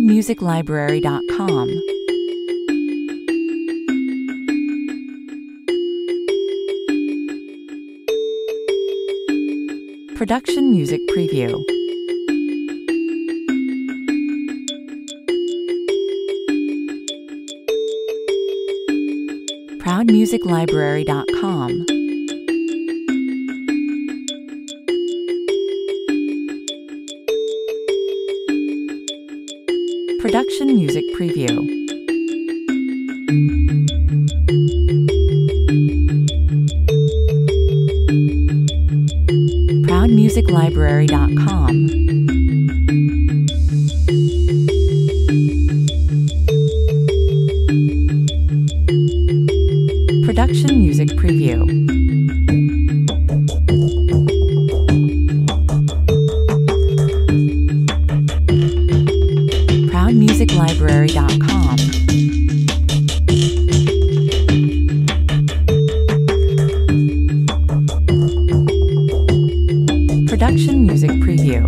ProudMusicLibrary.com. Production Music Preview. ProudMusicLibrary.com. Production Music Preview. ProudMusicLibrary.com. Production Music Preview. ProudMusicLibrary.com. Production Music Preview.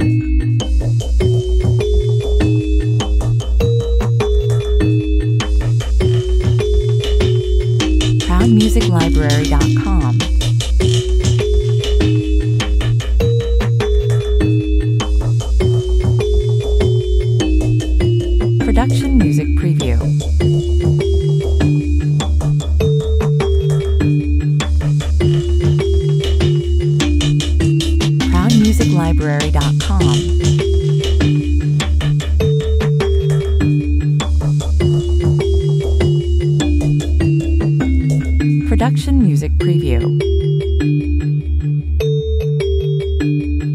ProudMusicLibrary.com. Production Music Preview. ProudMusicLibrary.com. Production Music Preview.